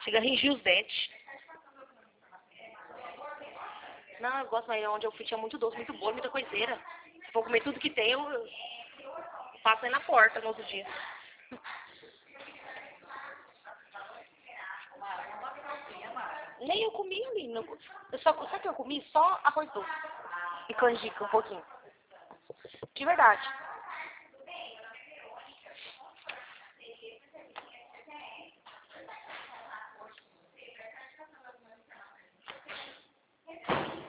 Chega a ringir os dentes. Não, eu gosto, mas onde eu fui tinha muito doce, muito bolo, muita coiseira. Se for comer tudo que tem, eu passo aí na porta no outro dia. Nem eu comi ali. Sabe o que eu comi? Só arroz doce. E canjica um pouquinho. De verdade.